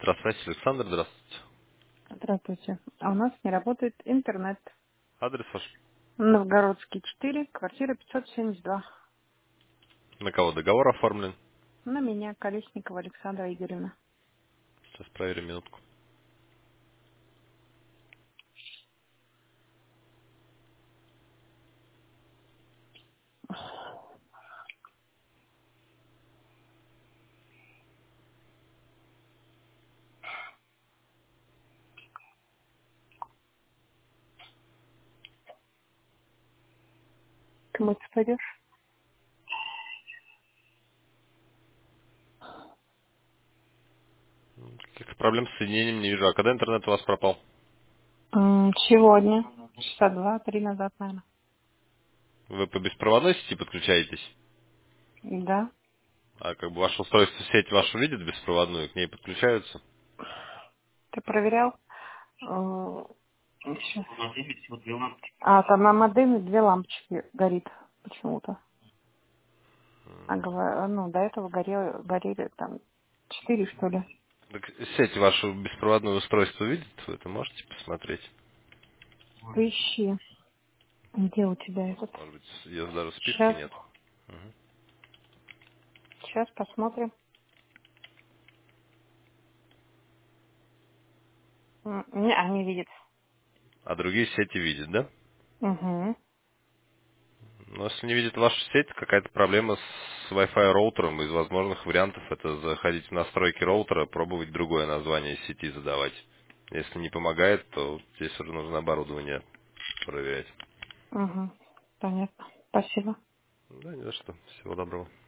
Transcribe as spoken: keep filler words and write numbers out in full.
Электросвязь, Александр, здравствуйте. Здравствуйте. А у нас не работает интернет. Адрес ваш? Новгородский четыре, квартира пятьсот семьдесят два. На кого договор оформлен? На меня, Колесникова Александра Игоревна. Сейчас проверим минутку. Ты мыть пойдешь? Каких-то проблем с соединением не вижу. А когда интернет у вас пропал? М, Сегодня. Часа два-три назад, наверное. Вы по беспроводной сети подключаетесь? Да. А как бы ваше устройство сеть вашу видит беспроводную, к ней подключаются? Ты проверял? М, щас. А, там на модеме две лампочки горит почему-то. А, гова- ну, до этого горели, горели там четыре, что ли. Так сеть вашу беспроводное устройство видит? Вы это можете посмотреть? Поищи. Где у тебя этот? Может быть, ее даже в списке Сейчас, нет. Мгм. сейчас посмотрим. М, Не, а не видит. А другие сети видят, да? Угу. Но если не видит вашу сеть, какая-то проблема с Wi-Fi роутером. Из возможных вариантов это заходить в настройки роутера, пробовать другое название сети задавать. Если не помогает, то здесь уже нужно оборудование проверять. Угу. Понятно. Спасибо. Да, не за что. Всего доброго.